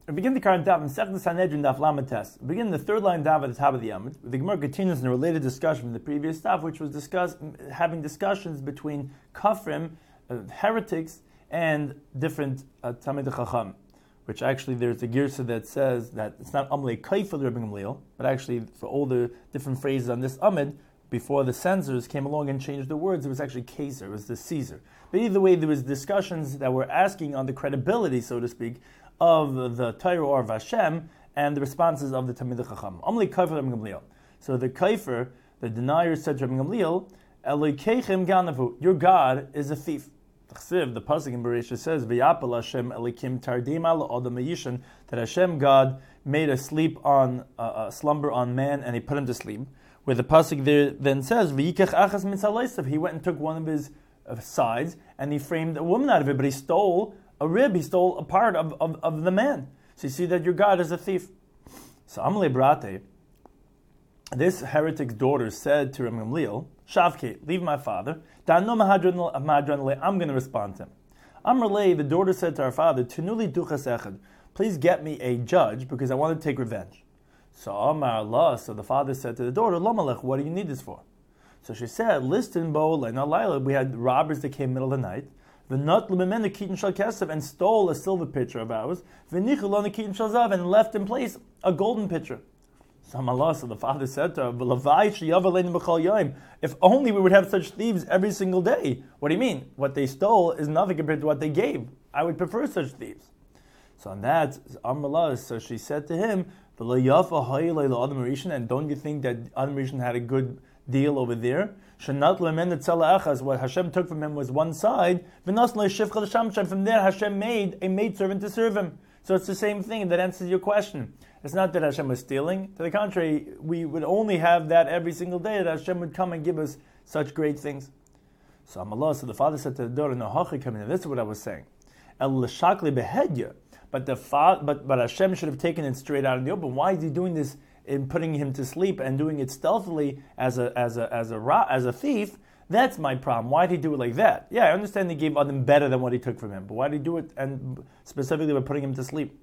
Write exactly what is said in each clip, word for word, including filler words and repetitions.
We begin the current daf in Masechtas Sanhedrin daf Lamed Tes. We begin the third line daf at the top of the Amud. The Gemara continues in a related discussion from the previous daf, which was discuss, having discussions between Kafrim, uh, heretics, and different uh, Talmidei Chacham. Which actually there's a girsa that says that it's not Amalei Kaifa the Rebbe Gamliel, but actually for all the different phrases on this Amud, before the censors came along and changed the words, it was actually Caesar, it was the Caesar. But either way, there was discussions that were asking on the credibility, so to speak, of the Torah or of Hashem, and the responses of the Talmidei Chacham. Amalei Kaifa Rebbe Gamliel. So the Kaifer, the denier, said to Rebbe Gamliel, Elokeichem ganavu, your God is a thief. The pasuk in Bereshit says, "V'yapel Hashem elikim tardim al adam yishan," that Hashem God made a sleep on uh, a slumber on man, and He put him to sleep. Where the pasuk there then says, "V'yikach achas mitzalaisav," He went and took one of his uh, sides, and He framed a woman out of it, but He stole a rib, He stole a part of, of, of the man. So you see that your God is a thief. So Amalei Brate, this heretic's daughter said to Rebbe Gamliel, Shavke, leave my father. I'm going to respond to him. Amrlei, the daughter said to her father, Tenuli duchas echad, please get me a judge because I want to take revenge. So Amar Allah, so the father said to the daughter, Lamalech, what do you need this for? So she said, Listen, Bo, Laila, we had robbers that came middle of the night, and stole a silver pitcher of ours, and left in place a golden pitcher. So the father said to her, if only we would have such thieves every single day. What do you mean? What they stole is nothing compared to what they gave. I would prefer such thieves. So on that, so she said to him, and don't you think that Adam Rishon had a good deal over there? What Hashem took from him was one side. From there, Hashem made a maidservant to serve him. So it's the same thing that answers your question. It's not that Hashem was stealing. To the contrary, we would only have that every single day, that Hashem would come and give us such great things. So Amallah, so the father said to the daughter, no, this is what I was saying. But the fa- but but Hashem should have taken it straight out in the open. Why is He doing this in putting him to sleep and doing it stealthily as a as a as a as a thief? That's my problem. Why did He do it like that? Yeah, I understand He gave Adam better than what He took from him, but why did He do it, and specifically by putting him to sleep?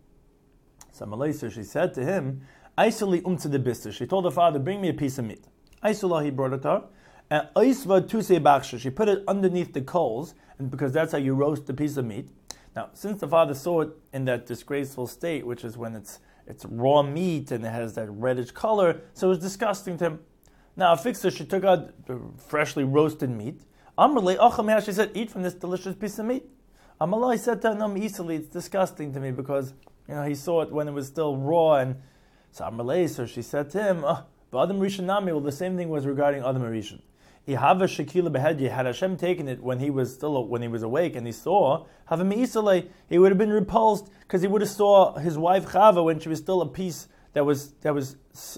So Malaysia, she said to him, Aisuli umtze de bister. She told her father, bring me a piece of meat. Aisula, he brought it to her. And Aisva tuse baksha. She put it underneath the coals, and because that's how you roast the piece of meat. Now, since the father saw it in that disgraceful state, which is when it's it's raw meat and it has that reddish color, so it was disgusting to him. Now, Fixer, she took out the freshly roasted meat. Amrle, Achameh, she said, eat from this delicious piece of meat. Amalai said to her, no, easily, it's disgusting to me because, you know, he saw it when it was still raw. And so Amrle, so she said to him, oh, but Adam Rishon Nami, well, the same thing was regarding Adam Rishon. Ihava Shekila Behedye, had Hashem taken it when he was still when he was awake and he saw, Havim Isalei, he would have been repulsed because he would have saw his wife Chava when she was still a piece that was that was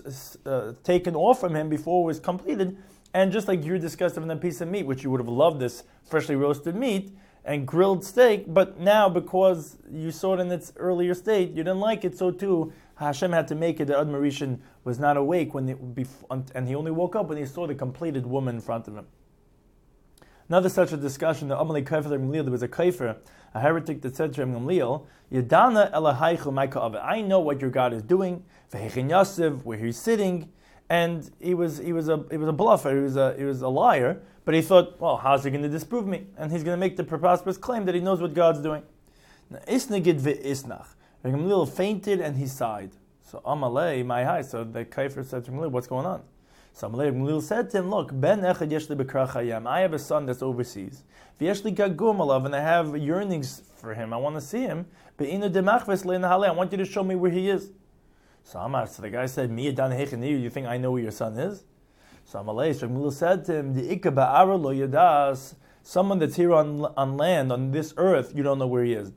uh, taken off from him before it was completed. And just like you're disgusted with a piece of meat, which you would have loved this freshly roasted meat and grilled steak, but now because you saw it in its earlier state, you didn't like it, so too Hashem had to make it that Adam Rishon was not awake when it, and he only woke up when he saw the completed woman in front of him. Another such a discussion, the Amalei Kaifer Gamliel, there was a Kaifer, a heretic that said to him, Gamliel, Yadana Elahaychu Maika, I know what your God is doing, Vehechin Yasiv, where he's sitting, and he was he was a he was a bluffer, he was a he was a liar, but he thought, well, how's he going to disprove me? And he's going to make the preposterous claim that he knows what God's doing. Isnagid ve'isnach. Gamliel fainted and he sighed. So Amalei, my high. So the Kaifer said to Gamliel, what's going on? So Amalei, Gamliel said to him, look, Ben echad yeshli b'krach hayam. I have a son that's overseas. V'yeshli gagum alav, and I have yearnings for him. I want to see him. Be'inu demachves le'nahale. I want you to show me where he is. So Amar, so the guy said, Mi yadan hechaniyu. You think I know where your son is? So Amalei, so Gamliel said to him, the ikka ba'ara lo yadas. Someone that's here on on land, on this earth, you don't know where he is.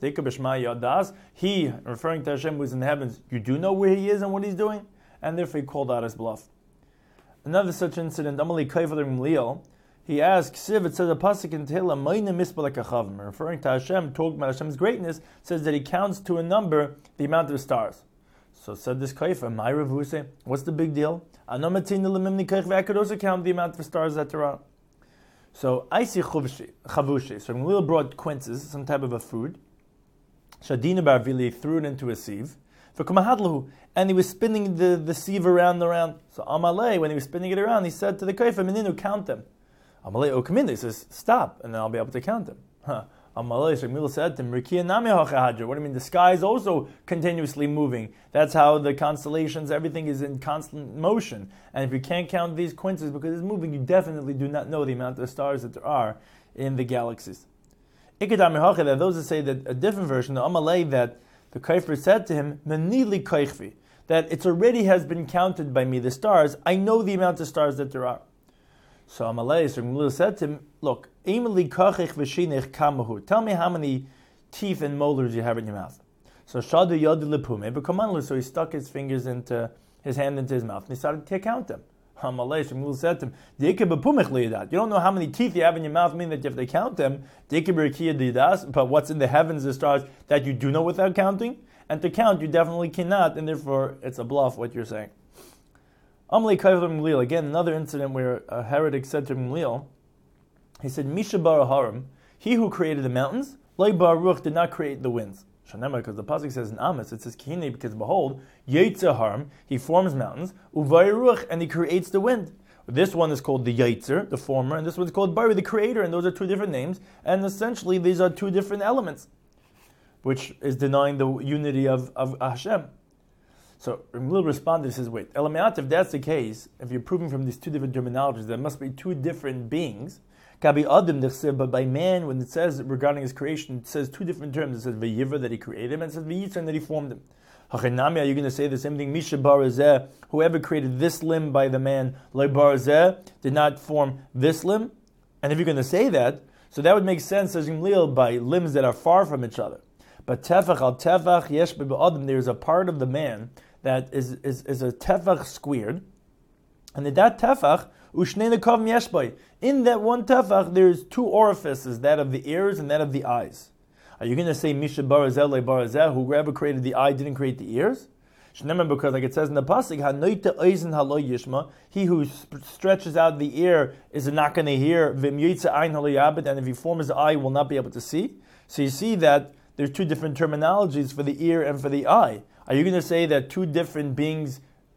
He, referring to Hashem who is in the heavens, you do know where he is and what he's doing? And therefore he called out his bluff. Another such incident, Amalei Kaifer Gamliel, he asked, Siv, it says a pasuk in Tehillah, Mayne misbalak achavim, referring to Hashem, talking about Hashem's greatness, says that he counts to a number the amount of stars. So said this Kaifer, my Ravuse, what's the big deal? I could also count the amount of stars that there are. So I see chavushi. So Gamliel brought quinces, some type of a food. Shadina bar Vili threw it into a sieve. For Kumahadlahu, and he was spinning the, the sieve around and around. So Amalei, when he was spinning it around, he said to the Kaifa, Meninu, count them. Amalei Okaminda, he says, stop, and then I'll be able to count them. Huh. Amalei Shemil said to him, Rikia Nami Hachahadra. What do you mean? The sky is also continuously moving. That's how the constellations, everything is in constant motion. And if you can't count these quinces because it's moving, you definitely do not know the amount of stars that there are in the galaxies. Ikadami Hachah, those that say that a different version, the Amalei, that the Kaifer said to him, Menili Kaichvi, that it already has been counted by me, the stars. I know the amount of stars that there are. So Amalei so said to him, look, tell me how many teeth and molars you have in your mouth. So Shadu Yadi Lepume, so he stuck his fingers into his hand into his mouth and he started to count them. Amalei so said to him, you don't know how many teeth you have in your mouth, meaning that you have to count them. But what's in the heavens, the stars, that you do know without counting? And to count, you definitely cannot, and therefore it's a bluff what you're saying. Amalei Kaifer Mlil, again, another incident where a heretic said to Mlil, he said, Misha Bar Harim, he who created the mountains, Loi Bar Ruch did not create the winds. Shanema, because the pasuk says in Amos, it says Kihine, because behold, Yetzer Harim, he forms mountains, Uvay Ruch, and he creates the wind. This one is called the Yetzer, the former, and this one is called Bari, the creator, and those are two different names, and essentially these are two different elements, which is denying the unity of, of Hashem. So Ramil responded, he says, wait, Elameat, if that's the case, if you're proving from these two different terminologies, there must be two different beings. Kabi Adam, but by man, when it says regarding his creation, it says two different terms. It says Vayiva, that he created him, and it says Vayitzan, that he formed him. Hachanami, are you going to say the same thing? Misha Barazeh, whoever created this limb by the man, Le Barazeh, did not form this limb? And if you're going to say that, so that would make sense as Yimlil by limbs that are far from each other. But Tefach al Tefach, Yesh Adam, there is a part of the man that is, is, is a tefach squared, and in that tefach, ushnei nekav yeshbay. In that one tefach, there's two orifices, that of the ears and that of the eyes. Are you going to say Misha Barazel le Barazel, whoever created the eye didn't create the ears? Shneimah, because like it says in the pasuk, hanoita eisen halo yishma, he who sp- stretches out the ear is not going to hear. Vim yitza ein halo yabed, and if he forms his eye, will not be able to see. So you see that there's two different terminologies for the ear and for the eye. Are you going to say that two different beings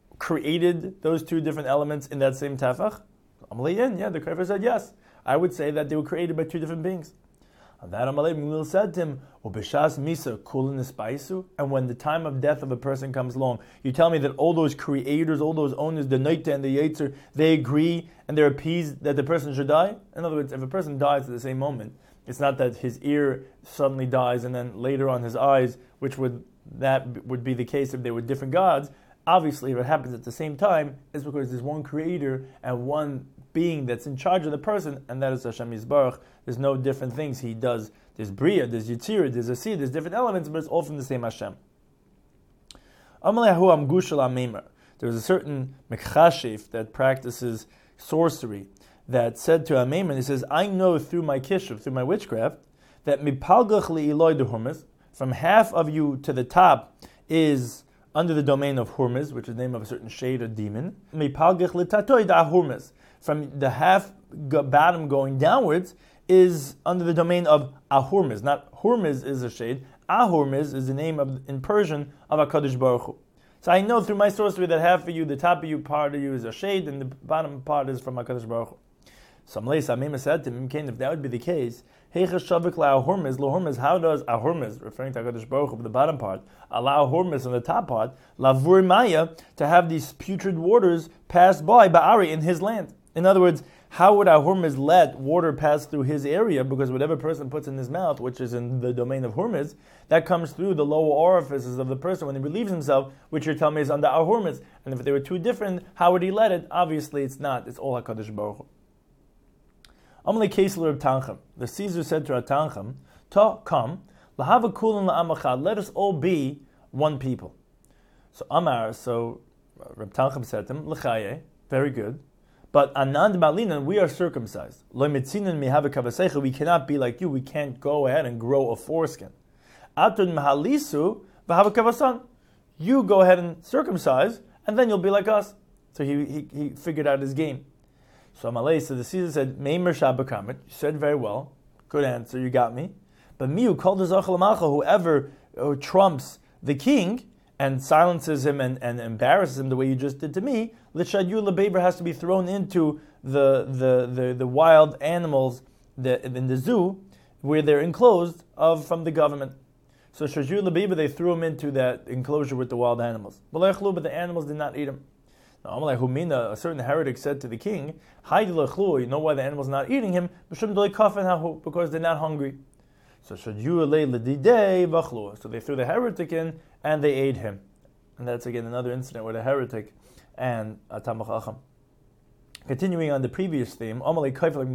created those two different elements in that same tefach? Amaleyin, yeah, the Kaifer said yes. I would say that they were created by two different beings. And that Amalei said to him, "Ubishas misa kulin ispaisu." And when the time of death of a person comes along, you tell me that all those creators, all those owners, the Noita and the Yetzer, they agree and they're appeased that the person should die. In other words, if a person dies at the same moment, it's not that his ear suddenly dies and then later on his eyes, which would that would be the case if they were different gods. Obviously, if it happens at the same time, it's because there's one creator and one being that's in charge of the person, and that is Hashem Yisbarach. There's no different things he does. There's Bria, there's Yitzira, there's Asir, there's different elements, but it's all from the same Hashem. There was a certain Mekhashif that practices sorcery that said to Ameiman, he says, I know through my kishuv, through my witchcraft, that mipalgach li'iloi dehurmes, from half of you to the top is under the domain of Hurmuz, which is the name of a certain shade or demon. Mipalgach litatoi da Hurmuz, from the half bottom going downwards is under the domain of Ahurmuz. Not Hurmuz is a shade. Ahurmuz is the name of in Persian of HaKadosh Baruch Hu. So I know through my sorcery that half of you, the top of you, part of you is a shade, and the bottom part is from HaKadosh Baruch Hu. So Amleis said to him, if that would be the case, how does Ahurmuz, referring to HaKadosh Baruch Hu, the bottom part, allow Ahurmuz on the top part, Lavur Maya, to have these putrid waters pass by Ba'ari in his land? In other words, how would Ahurmuz let water pass through his area? Because whatever person puts in his mouth, which is in the domain of Hurmuz, that comes through the lower orifices of the person when he relieves himself, which you're telling me is under Ahurmuz. And if they were two different, how would he let it? Obviously it's not. It's all HaKadosh Baruch Hu. Amalei Kesler of Tanchem. The Caesar said to Tanchem, Ta, come, lahava kulin la'amachad, let us all be one people. So Amar, so Reb Tanchem said to him, L'chaye, very good. But Anand Malinan, we are circumcised. Lo mitzinan mihava kavasecha, we cannot be like you, we can't go ahead and grow a foreskin. Atun mahalisu v'hava kavasan. You go ahead and circumcise, and then you'll be like us. So he, he, he figured out his game. So Amalei, so the Caesar said, Meimer Shabbakamit, you said very well, good answer, you got me. But Miu called the Zachal Malcha, whoever uh, trumps the king and silences him and, and embarrasses him the way you just did to me, l'shadyu lebeber has to be thrown into the the the, the wild animals the, in the zoo where they're enclosed of from the government. So shadyu lebeber, they threw him into that enclosure with the wild animals. But the animals did not eat him. Now, Humina, a certain heretic said to the king, you know why the animal's not eating him? Because they're not hungry. So so they threw the heretic in and they ate him. And that's again another incident with a heretic and a Talmid Chacham. Continuing on the previous theme, a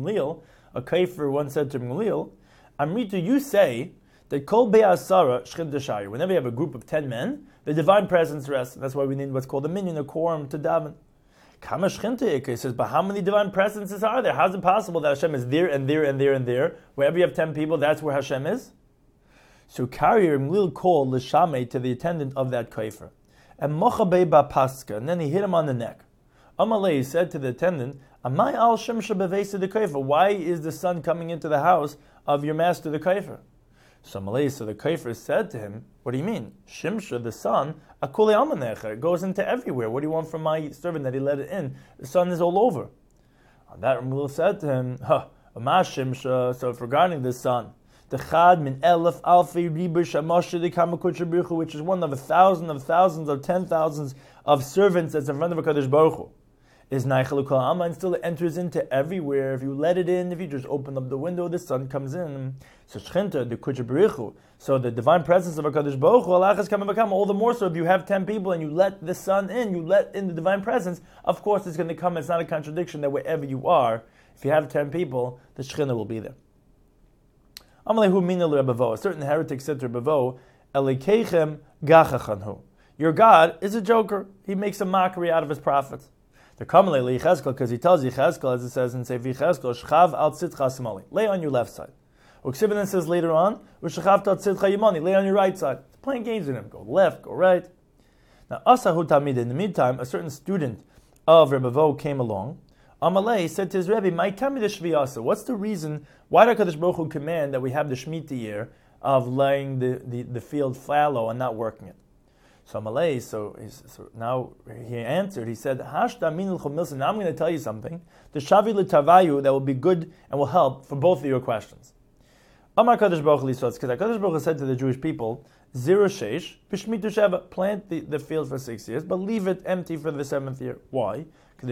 kaifer once said to Gamliel, Amritu, you say that kol be'asara shchin d'shayir. Whenever you have a group of ten men, the divine presence rests. That's why we need what's called a minyan, a quorum to daven. Kama shchinta He says, but how many divine presences are there? How is it possible that Hashem is there and there and there and there? Wherever you have ten people, that's where Hashem is? So Karyer Gamliel called l'shamei to the attendant of that kaifer. And mochabe ba'paska, and then he hit him on the neck. Amalei said to the attendant, Amai al shimsha bevesa the kaifer. Why is the sun coming into the house of your master the kaifer? So Amalei, so the kaifer said to him, what do you mean? Shimsha, the sun, akuli almanecha, it goes into everywhere. What do you want from my servant that he let it in? The sun is all over. On that Gamliel said to him, huh, Amah shimsha, so if regarding the sun, the chad min elef alfi riber shamasha de kamakuch, which is one of a thousand of thousands of ten thousands of servants that's in front of HaKadosh Baruch Hu, is naichel kol ha'ama, and still it enters into everywhere. If you let it in, if you just open up the window, the sun comes in. So shchinta, the kuch b'richu, so the divine presence of HaKadosh Baruch Hu, alachas kama v'kama, all the more so if you have ten people and you let the sun in, you let in the divine presence, of course it's going to come. It's not a contradiction that wherever you are, if you have ten people, the shchinta will be there. Amalehu mina l'Rebavo, a certain heretic said to Rebavo, Elikechem gachachanhu, your God is a joker. He makes a mockery out of his prophets. The Kamalei Yechezkel, because he tells Yechezkel, as it says in Sefer Yechezkel, Shchav al tzidcha simali, lay on your left side. Uksivin says later on, Ushchav al tzidcha yimani, lay on your right side. It's playing games with him. Go left, go right. Now, Asahu Tamid, in the meantime, a certain student of Rebavo came along. Amalei said to his Rebbe, "My kamid shviyasa. What's the reason? Why did HaKadosh Baruch Hu command that we have the Shemitah year of laying the, the, the field fallow and not working it?" So Amalei, so, so now he answered. He said, "Hashda minul chomilsa." Now I'm going to tell you something. The shavi l'tavayu that will be good and will help for both of your questions. Amar Kadosh Baruch Hu lisotz, because HaKadosh Baruch Hu said to the Jewish people, "Zero sheish b'shmitu sheva." Plant the, the field for six years, but leave it empty for the seventh year. Why? So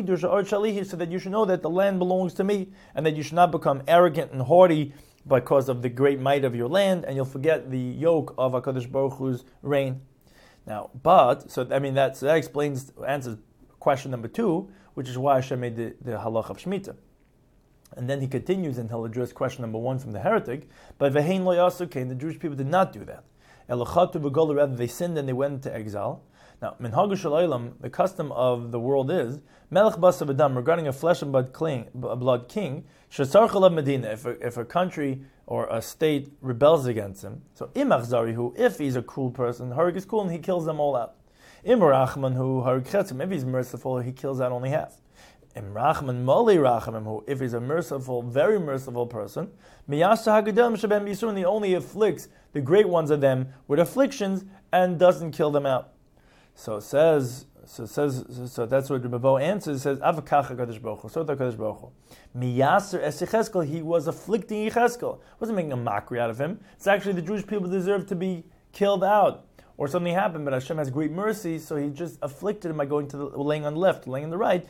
that you should know that the land belongs to me, and that you should not become arrogant and haughty because of the great might of your land, and you'll forget the yoke of HaKadosh Baruch Hu's reign. Now, but, so I mean, that, so that explains, answers question number two, which is why Hashem made the, the halach of Shemitah. And then he continues and he'll address question number one from the heretic, but Vehein lo yasukein, the Jewish people did not do that. Elochatu v'gola, rather they sinned and they went into exile. Now, minhag shalaylam, the custom of the world is melech basav adam, regarding a flesh and blood king, blood king, shesar chalav medina. If a, if a country or a state rebels against him, so imach zarihu, if he's a cruel person, harig is cool and he kills them all out. Im rachman hu harig chetzim, if he's merciful, he kills out only half. Im rachman moli rachamim hu, if he's a merciful, very merciful person, miyasa hagadam shabem yisurin, he only afflicts the great ones of them with afflictions and doesn't kill them out. So it says, so it says, so, so that's what Rebavo answers. It says, "Avakach HaKadosh Baruch Hu." So HaKadosh Baruch Hu, Miyaser es Yechezkel, he was afflicting Yechezkel. Wasn't making a mockery out of him. It's actually the Jewish people deserve to be killed out, or something happened. But Hashem has great mercy, so He just afflicted him by going to the, laying on the left, laying on the right,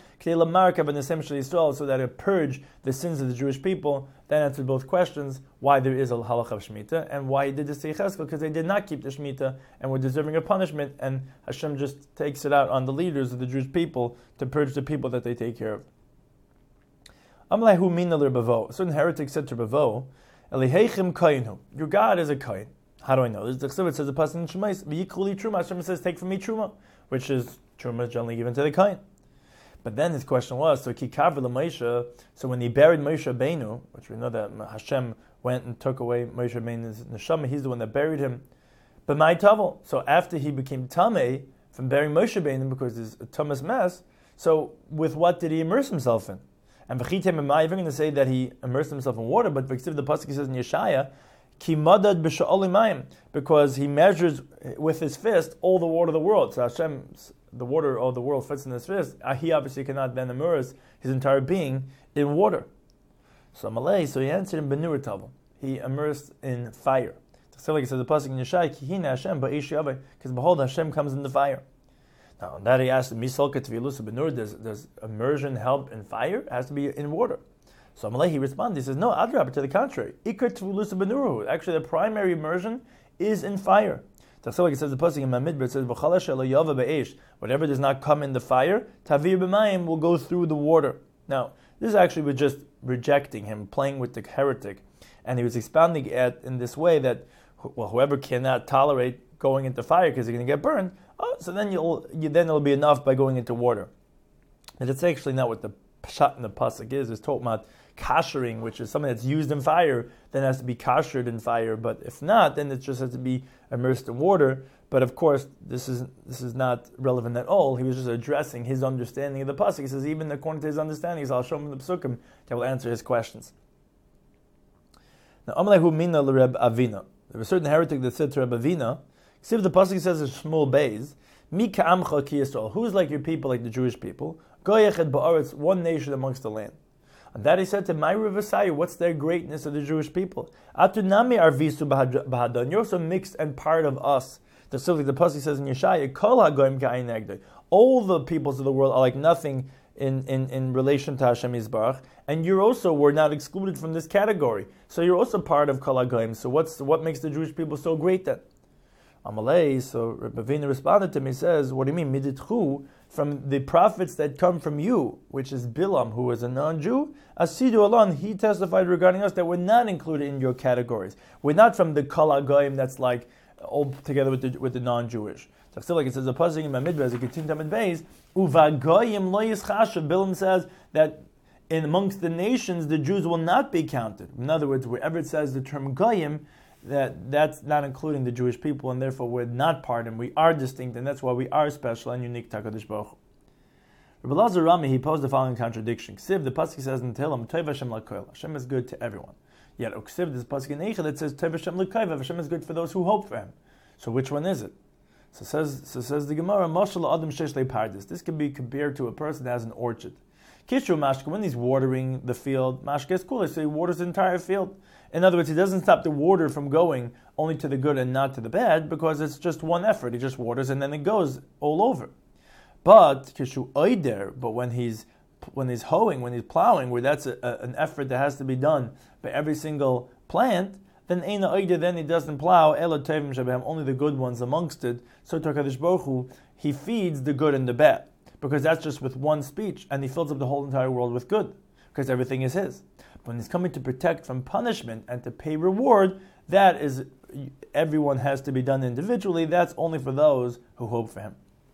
so that it purge the sins of the Jewish people. That answered both questions: why there is a halach of Shemitah, and why He did this to Yechezkel, because they did not keep the Shemitah and were deserving of punishment, and Hashem just takes it out on the leaders of the Jewish people to purge the people that they take care of. Amlahu mina l'Rebavo. A certain heretic said to Rebavo, "Eliheichem kainu, your God is a kain." How do I know? This the says the person in Shemais, "V'yikuli truma." Hashem says, "Take from me truma," which is truma is generally given to the kain. But then his question was, so kikav Moshe. So when he buried Moshe Rabbeinu, which we know that Hashem went and took away Moshe Rabbeinu's neshama, he's the one that buried him. But my tavel. So after he became tamei from burying Moshe Rabbeinu because it's a tumas mess, so with what did he immerse himself in? And v'chitem emay, you're going to say that he immersed himself in water, but the pasuk says in Yeshaya, Ki madad b'sha'oli mayim, because he measures with his fist all the water of the world. So Hashem, the water of the world fits in his fist. He obviously cannot then immerse his entire being in water. So Malay, so he answered in Benur Tavel. He immersed in fire. So like it says the pasuk in Yeshai, Ki hina Hashem ba'esh yaveh, because behold, Hashem comes in the fire. Now on that he asked, Misalka tvilusa benur, does does immersion help in fire? It has to be in water. So Malay, he responded, he says, no, Adrab, to the contrary. Ikar tvilusa benuru. Actually, the primary immersion is in fire. So like it says the pasuk in Mamidbar, it says, V'chala shelo yaveh ba'esh, whatever does not come in the fire, tavir b'mayim, will go through the water. Now, this actually was just rejecting him, playing with the heretic, and he was expounding it in this way that, well, whoever cannot tolerate going into fire because they're going to get burned, oh, so then you'll you, then it'll be enough by going into water. And that's actually not what the pshat in the pasuk is. It's talking about kashering, which is something that's used in fire, then has to be kashered in fire. But if not, then it just has to be immersed in water. But of course, this is this is not relevant at all. He was just addressing his understanding of the pasuk. He says even according to his understanding, I'll show him the psukim that will answer his questions. Now, Amalahu mina l'Reb Avina. There was a certain heretic that said to Reb Avina, see if the pasuk says in Shmuel Beis, Mi ka'amcha ki Yisrael, who is like your people, like the Jewish people? Goyechet ba'aretz, one nation amongst the land. And that he said to my Rivasayu, what's their greatness of the Jewish people? Atunami arvisu bahadon, you're also mixed and part of us. The simply the pasuk says in Yeshaya, Kol hagoyim ka'ayin negdoi, all the peoples of the world are like nothing in, in, in relation to Hashem Yisbarach, and you also were not excluded from this category. So you're also part of Kol hagoyim. So what's what makes the Jewish people so great then? Amalei, so Rebbe Avina responded to me, he says, what do you mean, miditchu, from the prophets that come from you, which is Bilam, who is a non-Jew, Asidu Alon, he testified regarding us that we're not included in your categories. We're not from the Kol hagoyim that's like all together with the, with the non-Jewish. So still, like it says, the pasuk in Mamidbar, as it continues to Beis, Uvagoyim lo yischashav, Bilam says that in amongst the nations, the Jews will not be counted. In other words, wherever it says the term goyim, that that's not including the Jewish people, and therefore we're not part, and we are distinct, and that's why we are special and unique to HaKadosh Baruch Hu. Rabbi Lazar Rami, he posed the following contradiction. Ksiv, the pasuk says in Tehillim, Tov Hashem l'koil, Hashem is good to everyone. Yet, Ksiv, this pasuk in Eichel, it says Tov Hashem l'koil, Hashem is good for those who hope for Him. So which one is it? So says so says the Gemara, Moshel Adam Shesh Le'Pardis. This can be compared to a person that has an orchard. Kishu Mashke, when he's watering the field, Mashke is cooler, so he waters the entire field. In other words, he doesn't stop the water from going only to the good and not to the bad, because it's just one effort. He just waters and then it goes all over. But kishu oider, but when he's when he's hoeing, when he's plowing, where that's a, a, an effort that has to be done by every single plant, then eina oider, then he doesn't plow elo tevim shabem, only the good ones amongst it. So to HaKadosh Baruch Hu, he feeds the good and the bad, because that's just with one speech, and he fills up the whole entire world with good, because everything is his. When he's coming to protect from punishment and to pay reward, that is, everyone has to be done individually. That's only for those who hope for him.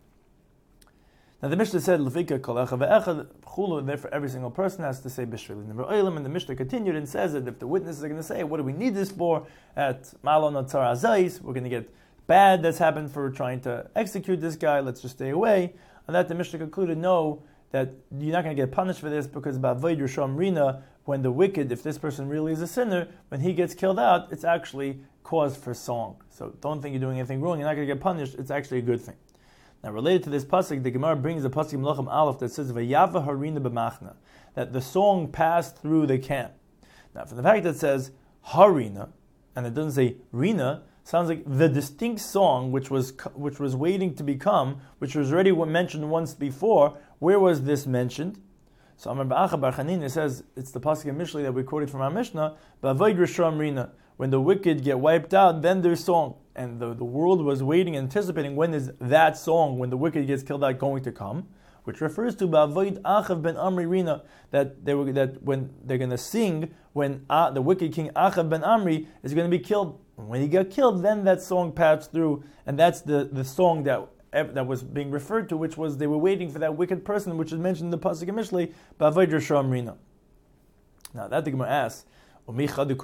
Now the Mishnah said, "Lefika kolecha ve'echad chulu." Therefore, every single person has to say "B'shvili." And the Mishnah continued and says that if the witnesses are going to say, "What do we need this for?" At Malon Atzar Azais, we're going to get bad that's happened for trying to execute this guy. Let's just stay away. And that the Mishnah concluded, no, that you're not going to get punished for this, because ba'avoid Rishon Rina, when the wicked, if this person really is a sinner, when he gets killed out, it's actually cause for song. So don't think you're doing anything wrong, you're not going to get punished, it's actually a good thing. Now related to this pasuk, the Gemara brings the pasuk Melachim Aleph that says, Vayava harina b'machna, that the song passed through the camp. Now from the fact that it says harina, and it doesn't say rina, sounds like the distinct song which was which was waiting to become, which was already mentioned once before. Where was this mentioned? So Amar Ba'acha Bar Chanina says, it's the pasuk in Mishlei that we quoted from our Mishnah, Ba'avoid Rishon Rina, when the wicked get wiped out, then there's song. And the, the world was waiting, anticipating when is that song, when the wicked gets killed out, going to come, which refers to Ba'avoid Achav ben Amri Rina, that they were that when they're going to sing when uh, the wicked king Achav ben Amri is going to be killed. When he got killed, then that song passed through, and that's the, the song that that was being referred to, which was they were waiting for that wicked person, which is mentioned in the pasuk in Mishlei, Ba'avoid Rishon Rina. Now that the Gemara asks, does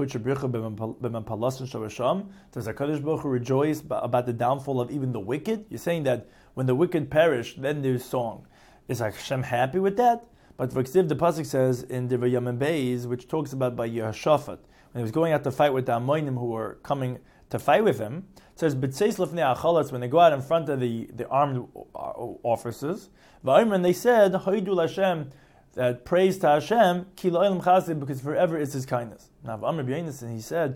HaKadosh Baruch Hu rejoice about the downfall of even the wicked? You're saying that when the wicked perish, then there's song. Is Hashem happy with that? But for Ksiv, the pasuk says in Divrei Yamim Beis, which talks about by Yehoshaphat, when he was going out to fight with the Ammonim who were coming to fight with him. It says, "B'tzeis lifnei hachalatz," when they go out in front of the, the armed officers, and they said, "Hoidu Hashem," that praise to Hashem, ki lo'elam chassid, because forever is His kindness. Now, Amr B'Yonis, he said,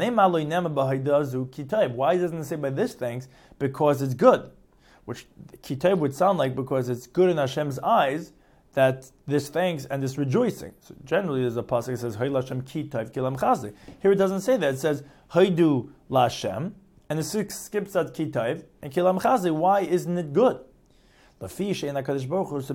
why doesn't it say by this thanks? Because it's good, which kitayv would sound like because it's good in Hashem's eyes that this thanks and this rejoicing. So generally, there's a pasuk that says, "Hay Hashem kitayv kilam chassid." Here it doesn't say that. It says, "Haydu laHashem," and it skips at kitayv and kilam chassid. Why isn't it good? Because HaKadosh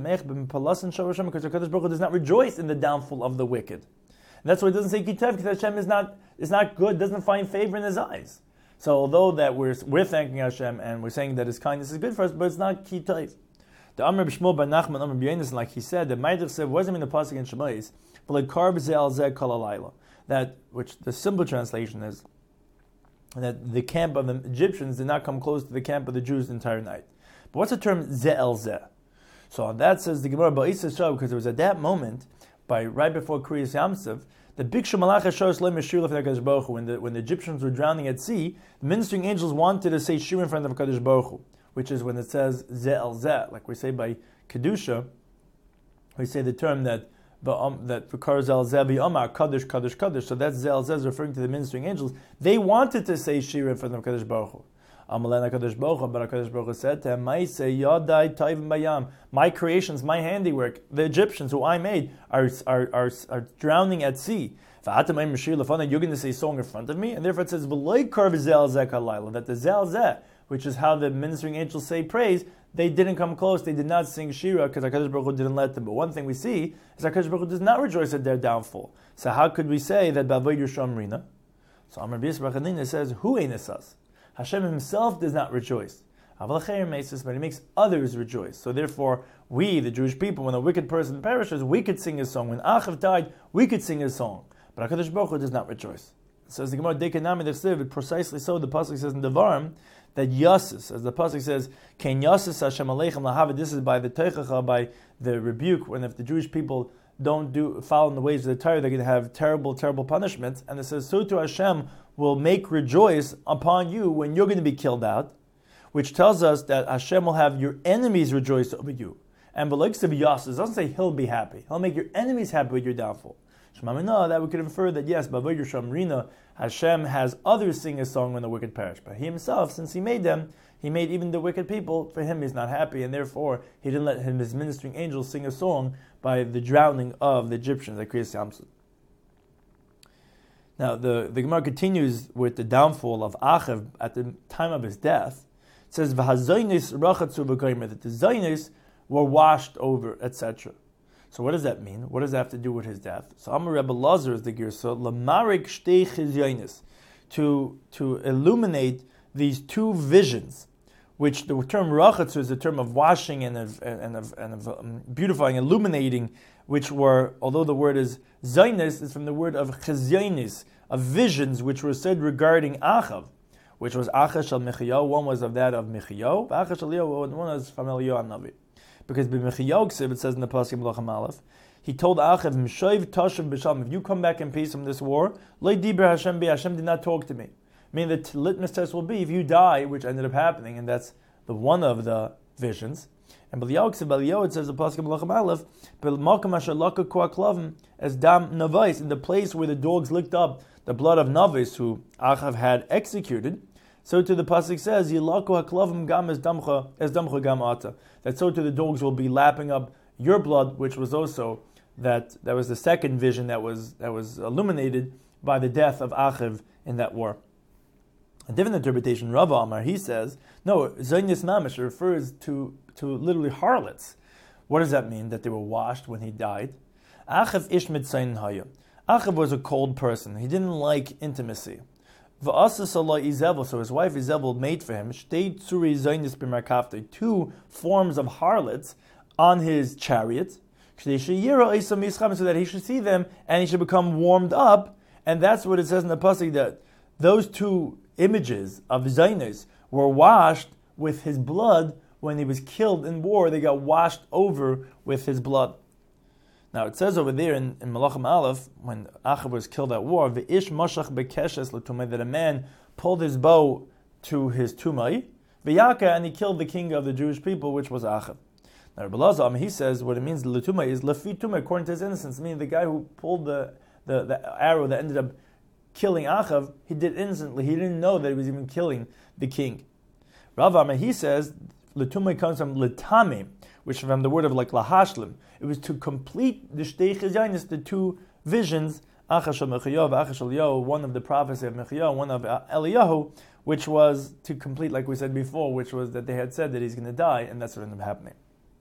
Baruch Hu does not rejoice in the downfall of the wicked. And that's why it doesn't say kitayv, because Hashem is not is not good, doesn't find favor in His eyes. So although that we're we're thanking Hashem and we're saying that His kindness is good for us, but it's not kitayv. The Amr B'Shmuel Bar Nachman Amr B'Yonis, like he said, the Meidach said wasn't in the pasuk in Shemais, but like karb ze'al zeh kol halayla. That which the simple translation is that the camp of the Egyptians did not come close to the camp of the Jews the entire night. But what's the term ze'el zeh? So on that says the Gemara Ba'is Yisrael, because it was at that moment, by right before Kriyas Yamsuf, the Bikshu Malach HaShor Shlem Yeshir Lefnei HaKadosh Baruch Hu, when the when the Egyptians were drowning at sea, the ministering angels wanted to say Shir in front of HaKadosh Baruch Hu, which is when it says ze'el zeh, like we say by Kedusha, we say the term that that V'kar ze'el zeh v'yomar Kadosh Kadosh Kadosh. So that's ze'el zeh is referring to the ministering angels. They wanted to say Shir in front of HaKadosh Baruch Hu. Amalei HaKadosh Baruch Hu, but HaKadosh Baruch Hu said to him, "Ma'aseh yadai tayvim bayam." My creations, my handiwork, the Egyptians who I made are are are, are drowning at sea. You're going to say a song in front of me, and therefore it says that the ze'el zeh, which is how the ministering angels say praise, they didn't come close. They did not sing Shira because HaKadosh Baruch Hu didn't let them. But one thing we see is HaKadosh Baruch Hu does not rejoice at their downfall. So how could we say that B'avoid Yishamrina? So Amar B'Yisrael B'Chadina says, "Who enesas?" Hashem Himself does not rejoice, but He makes others rejoice. So therefore, we, the Jewish people, when a wicked person perishes, we could sing His song. When Achav died, we could sing His song. But HaKadosh Baruch Hu does not rejoice. It says the Gemara Dekanami Dechsev, precisely so. The pasuk says in Devarim that Yasis, as the pasuk says, Ken Yasis Hashem Aleichem Lahavid. This is by the Teichacha, by the rebuke. When if the Jewish people don't do follow in the ways of the Torah, they're going to have terrible, terrible punishments. And it says, so to Hashem will make rejoice upon you when you're going to be killed out, which tells us that Hashem will have your enemies rejoice over you. And B'likes of Yasis doesn't say He'll be happy. He'll make your enemies happy with your downfall. Shemamina, that we could infer that yes, B'avoid Yishamrina, Hashem has others sing a song when the wicked perish. But He Himself, since He made them, He made even the wicked people, for Him He's not happy, and therefore He didn't let Him, His ministering angels, sing a song by the drowning of the Egyptians at Kriyas Yamsuf. Now, the, the Gemara continues with the downfall of Achav at the time of his death. It says, V'hazaynis rachatzu v'goymer, that the Zaynis were washed over, et cetera. So what does that mean? What does that have to do with his death? So Amar Rebbe Lazar is the Girsa, Lamarik shtei chizyonis, to to illuminate these two visions, which the term rachatzu is the term of washing and of, and of, and of um, beautifying, illuminating, which were, although the word is Zaynis, is from the word of chizyonis, of visions which were said regarding Achav, which was Achav shel Michayahu. One was of that of Michayahu, Achav shel Eliyahu, one was from Eliyahu Hanavi. Because b'Michayahu it says in the pasuk in Melachim Aleph, he told Achav, "Mishav tashav b'shalom, if you come back in peace from this war, lo diber Hashem bi, Hashem did not talk to me." Meaning the litmus test will be if you die, which ended up happening, and that's the one of the visions. And B'Eliyahu it says the pasuk in Melachim Aleph, "B'Malkam asher laka koach klavim as dam navais," in the place where the dogs licked up the blood of Navis, who Achav had executed. So to the pasuk says, "Yilaku haklavim gam as damcha as damcha gam ata." That so to the dogs will be lapping up your blood, which was also that that was the second vision that was that was illuminated by the death of Achiv in that war. A different interpretation, Rav Amar, he says, no, Zaynis Mamish refers to to literally harlots. What does that mean? That they were washed when he died? Achiv ish mitzayin haya. Achiv was a cold person. He didn't like intimacy. So his wife Izebel made for him two forms of harlots on his chariot, so that he should see them and he should become warmed up. And that's what it says in the pasuk, that those two images of Zaynis were washed with his blood when he was killed in war. They got washed over with his blood. Now it says over there in, in Malachim Aleph, when Achav was killed at war, V'ish mashach bekeshes l'tumay, that a man pulled his bow to his tumay, v'yaka, and he killed the king of the Jewish people, which was Achav. Now Rabbi Lazar, he says what it means l'tumay is lefi tumay, according to his innocence, meaning the guy who pulled the, the, the arrow that ended up killing Achav, he did innocently. He didn't know that he was even killing the king. Rav Amma, he says l'tumay comes from l'tamim, which from the word of like lahashlim. It was to complete the shtei chizaynis, the two visions, Achash Mechayahu, Achash Eliyahu, one of the prophecy of Mechayahu, one of Eliyahu, which was to complete, like we said before, which was that they had said that he's going to die, and that's what ended up happening.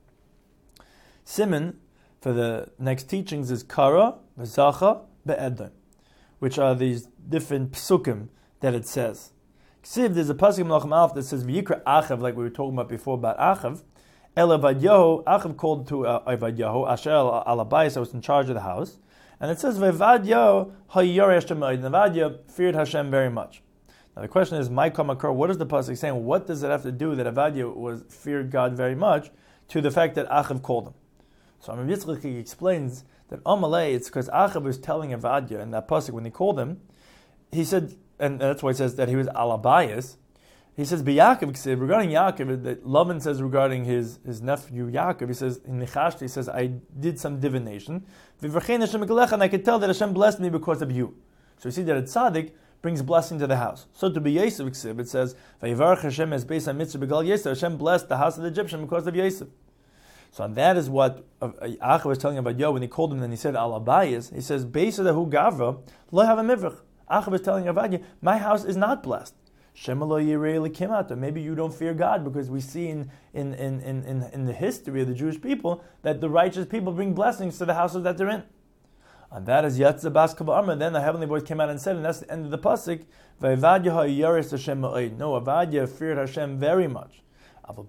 Simon, for the next teachings, is Kara, Zacha, Be'edon, which are these different psukim that it says. Ksiv, there's a pasuk in Malachim Aleph that says, V'yikra Achav, like we were talking about before about Achav, El Avadyahu, Achav called to uh, Avadyahu, Asher al-Abayis, I was in charge of the house, and it says, V'avadyahu ha'yoresh t'ma'id, and Avadya feared Hashem very much. Now the question is, my kamakar, what is the pasuk saying? What does it have to do that Avadya was feared God very much to the fact that Achav called him? So Rabbi Yitzchak explains that Amalei, it's because Achav was telling Avadya in that pasuk when he called him, he said, and that's why he says that he was al-Abayis. He says, B'Yaakov, regarding Yaakov, that Lavan says regarding his, his nephew Yaakov, he says, in Nechashti, he says, I did some divination, and I could tell that Hashem blessed me because of you. So you see that a tzaddik brings blessing to the house. So to be Yosef, it says, Hashem is based on mitzvah b'gal Yosef, Hashem blessed the house of the Egyptian because of Yosef. So that is what Achav was telling about Yo when he called him and he said, Al-Abayis, he says, based on the hu gavra, lo have a mivrach. Achav was telling Avadya, my house is not blessed. Maybe you don't fear God, because we see in, in, in, in, in the history of the Jewish people that the righteous people bring blessings to the houses that they're in. And that is Yatzah Bas Kavah Amar. Then the heavenly voice came out and said, and that's the end of the pasuk, no, Avadya feared Hashem very much. But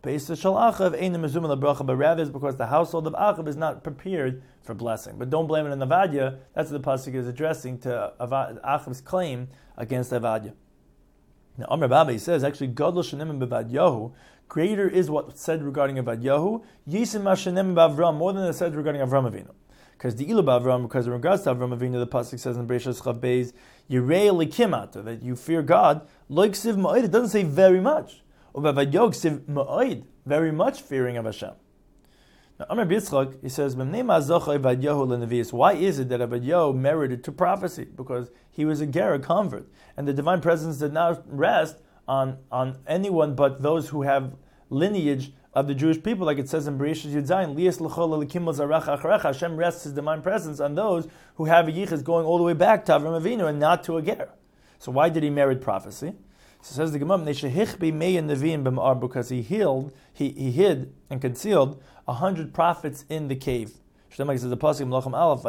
rather it's because the household of Achav is not prepared for blessing. But don't blame it on Avadya. That's what the pasuk is addressing to Achav's claim against Avadya. Now, Amr Baba, he says, actually, Gadol Shenim B'Avadyahu, greater is what's said regarding Avadyahu, Yisim Shenim B'Avram, more than it said regarding Avram Avinu. Because the Ilu B'Avram, because in regards to Avram Avinu, the pasuk says in Bereshis Chav Beis, Yirei Likimata, that you fear God, Loik Siv Ma'id, it doesn't say very much. Or B'Avadyahu Siv Ma'id, very much fearing of Hashem. Now, Amr Yitzchak, he says, why is it that Avadyahu merited to prophecy? Because he was a ger, a convert. And the divine presence did not rest on, on anyone but those who have lineage of the Jewish people, like it says in Bereshit Yud Zayin, Lias l'chol l'kimol zaracha acharecha. Hashem rests His divine presence on those who have a yichus going all the way back to Avram Avinu and not to a ger. So why did he merit prophecy? So says the Gemara, because he healed, he, he hid and concealed a hundred prophets in the cave. Says the pasuk in Malachim Aleph,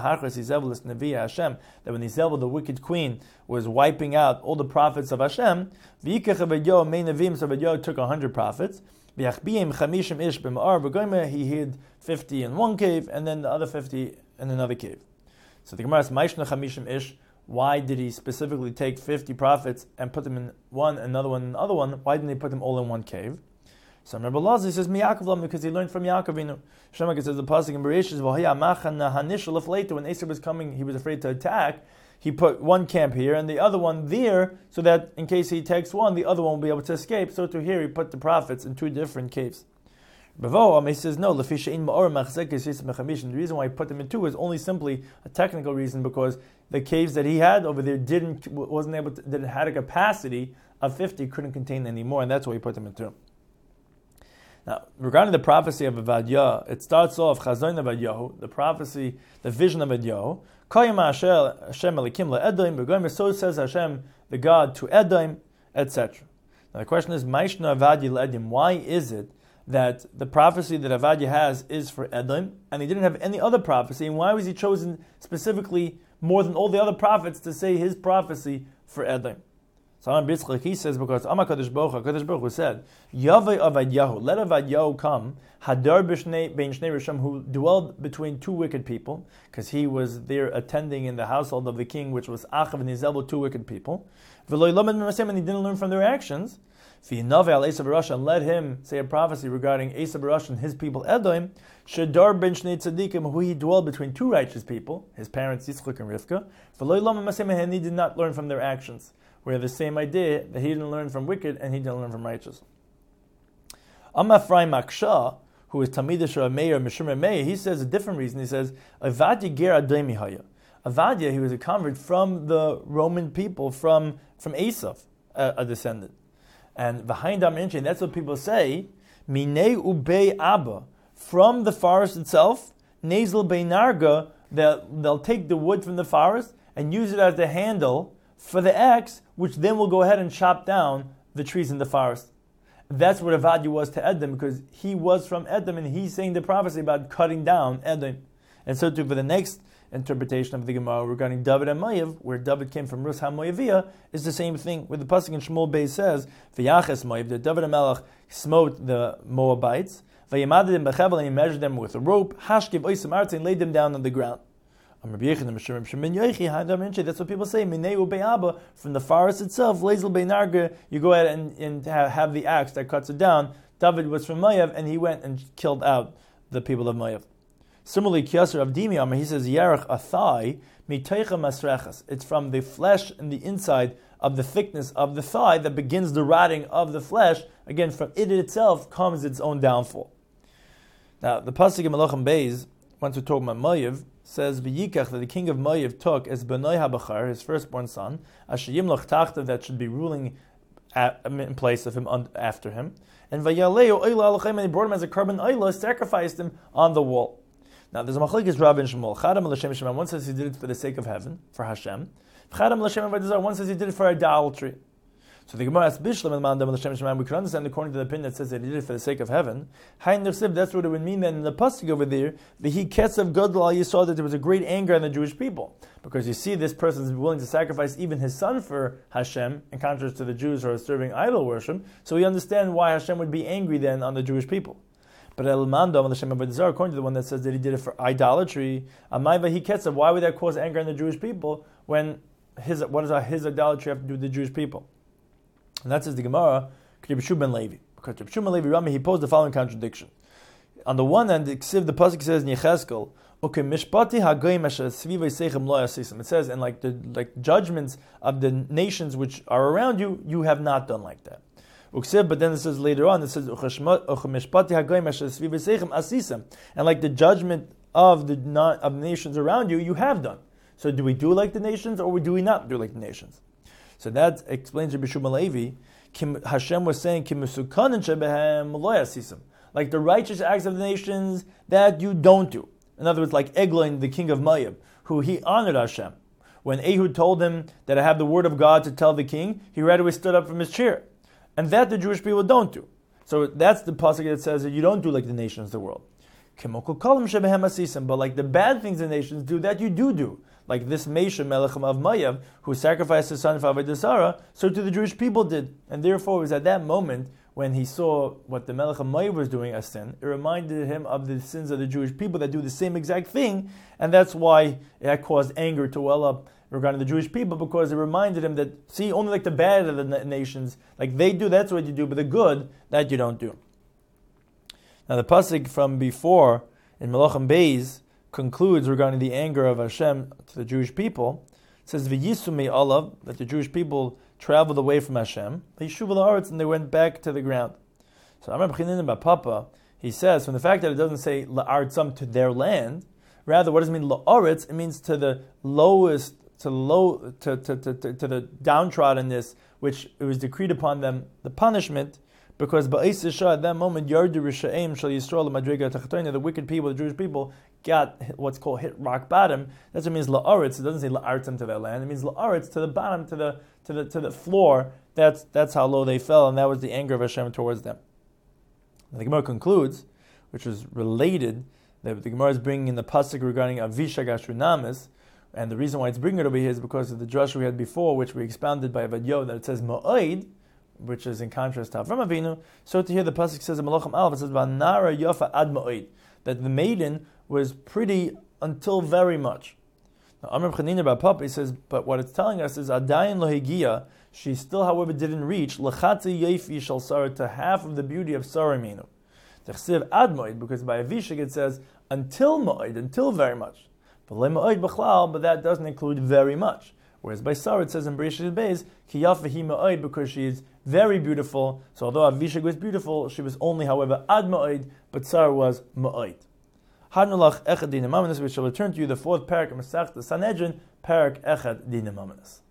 that when Izel, the wicked queen, was wiping out all the prophets of Hashem, so Avadyahu took a hundred prophets. He hid fifty in one cave, and then the other fifty in another cave. So the Gemara asks, Chamishim Ish, why did he specifically take fifty prophets and put them in one, another one, and another one? Why didn't he put them all in one cave? So Rabbi Lazar says, Miyakov, because he learned from Yaakov. Shemak says the pasuk in Bereshit, when Esau was coming, he was afraid to attack. He put one camp here and the other one there, so that in case he takes one, the other one will be able to escape. So to here, he put the prophets in two different caves. Bavo, he says, no, the reason why he put them in two is only simply a technical reason, because the caves that he had over there didn't, wasn't able to, didn't had a capacity of fifty, couldn't contain any more, and that's why he put them in two. Now, regarding the prophecy of Avadya, it starts off Chazon Avadyahu, the prophecy, the vision of Avadyahu. Hashem Elikim LaEdom, so says Hashem, the God to Edom, et cetera. Now the question is, Maishna Avadya LaEdom, why is it that the prophecy that Avadya has is for Edom, and he didn't have any other prophecy, and why was he chosen specifically more than all the other prophets to say his prophecy for Edom? So Amar Bitzchak, he says, because Amar Kadosh Baruch Hu, Kadosh Baruch Hu said, Yavei Avadyahu, let Avadyahu come, Hadar B'shnei Bein Shnei Risham, who dwelled between two wicked people, because he was there attending in the household of the king, which was Achav and Izebel, two wicked people. V'lo Yilomad Mimasem, and he didn't learn from their actions. V'yinave al Esav Rasha, and let him say a prophecy regarding Esav Rasha and his people Edom, Shadar ben Shnei Tzadikim, who he dwelled between two righteous people, his parents Yitzchak and Rivka, V'lo Lama Masema, and he did not learn from their actions. We have the same idea that he didn't learn from wicked and he didn't learn from righteous. Amafrai Maksha, who is Tamidish or Meir, Mishum Meir, he says a different reason. He says, Avadya ger Ademi Haya. Avadya, he was a convert from the Roman people, from, from Esav, a, a descendant. And behind Aminchin, that's what people say, Minei Ubei Abba, from the forest itself, Nazel Beinarga, they'll, they'll take the wood from the forest and use it as the handle for the axe, which then will go ahead and chop down the trees in the forest. That's what Avadya was to Edom, because he was from Edom, and he's saying the prophecy about cutting down Edom. And so too for the next interpretation of the Gemara regarding David and Moav, where David came from Rus HaMoaviyah, is the same thing, where the pasuk in Shmuel Beis says, V'yaches Moav, that David and Melech smote the Moabites, V'yamadim b'chevel, and he measured them with a rope, Hashkiv oisem artz, and laid them down on the ground. That's what people say. From the forest itself, you go ahead and, and have the axe that cuts it down. David was from Moav, and he went and killed out the people of Moav. Similarly, Kiyasar of Dimi, he says, Yarech a thigh, miteicha masrechas. It's from the flesh and the inside of the thickness of the thigh that begins the rotting of the flesh. Again, from it itself comes its own downfall. Now, the pasuk in Malachim Beis, once we're talking about Moav, says V'yikach, that the king of Moav took as Benoi HaBachar, his firstborn son, Asher Yimloch Tachtav, that should be ruling at, in place of him after him, and Vayaleo Oila Alachem, and he brought him as a carbon Oila, sacrificed him on the wall. Now there's a machlekes Rav and Shmuel. Chadam l'Shem Shemam, one says he did it for the sake of heaven, for Hashem. Chadam l'Shem Shemam, one says he did it for idolatry. So the Gemara asks Bishlam and Mandam l'Shem Shemam. We could understand according to the opinion that says that he did it for the sake of heaven. Hain Nefsiv, that's what it would mean. Then in the pasuk over there, the he ketzav gadol, you saw that there was a great anger on the Jewish people, because you see this person is willing to sacrifice even his son for Hashem, in contrast to the Jews who are serving idol worship. So we understand why Hashem would be angry then on the Jewish people. But El Mandam l'Shem Avodah, according to the one that says that he did it for idolatry, Amai v'hi ketzav, why would that cause anger on the Jewish people when his what does his idolatry have to do with the Jewish people? And that says the Gemara, Rabbi ben Levi. Because Rabbi ben Levi Rami, he posed the following contradiction. On the one hand, the pasuk says in Yechezkel, "Okay, mishpati hagoyim asher sviva seichem lo yasisim." It says, and like the like judgments of the nations which are around you, you have not done like that. But then it says later on, it says, and like the judgment of the not, of the nations around you, you have done. So do we do like the nations, or do we not do like the nations? So that explains Rabbi Shmuel Levi. Hashem was saying, like the righteous acts of the nations that you don't do. In other words, like Eglon, the king of Moab, who he honored Hashem. When Ehud told him that I have the word of God to tell the king, he right away stood up from his chair. And that the Jewish people don't do. So that's the pasuk that says that you don't do like the nations of the world. But like the bad things the nations do, that you do do. Like this Mesha Melech of Moav, who sacrificed his son for Avodah Zarah, so too the Jewish people did. And therefore it was at that moment when he saw what the Melech of Moav was doing as sin, it reminded him of the sins of the Jewish people that do the same exact thing, and that's why it caused anger to well up regarding the Jewish people, because it reminded him that, see, only like the bad of the nations, like they do, that's what you do, but the good, that you don't do. Now the pasuk from before, in Malachim Beis, concludes regarding the anger of Hashem to the Jewish people. It says, V'yisumei olav, that the Jewish people traveled away from Hashem, V'yishuv la'aretz, and they went back to the ground. So Amar B'chinin Bar Papa, he says, from the fact that it doesn't say la'aretzam, to their land, rather, what does it mean la'aretz? It means to the lowest, to low, to, to, to, to, to the downtroddenness, which it was decreed upon them, the punishment, because ba'is isha, at that moment, yardu risha'im shal yisrael madriga tachtoina, the wicked people, the Jewish people, got what's called hit rock bottom. That's what it means la'aretz. It doesn't say la'aretzim, to their land. It means la'aretz, to the bottom, to the to the to the floor. That's that's how low they fell, and that was the anger of Hashem towards them. And the Gemara concludes, which is related, that the Gemara is bringing in the pasuk regarding Avisha Gashrunamis, and the reason why it's bringing it over here is because of the drush we had before, which we expounded by Avadyo, that it says Mo'ed, which is in contrast to Avram Avinu. So to hear the pasuk says in Malachim Aleph, it says V'nara Yofa Ad Mo'ed, that the maiden was pretty until very much. Now Amr Chanina Bar Papa, he says, but what it's telling us is Adayin Lohigia she still, however, didn't reach L'chatzi Yefi Shal Sarah, to half of the beauty of Sarah Minu. T'chsiv Ad Moed, because by Avishag it says until Moed, until very much. But Le Moed B'chlal, but that doesn't include very much. Whereas by Sarah it says in Bereshit Beis, Ki Yafahi Moed, because she is very beautiful. So although Avishag was beautiful, she was only, however, Ad Moed, but Sarah was Moed. Hadnulach Echad Din Amaminus, which shall return to you the fourth parak of Masech, the Sanhedrin, parak Echad Din Amaminus.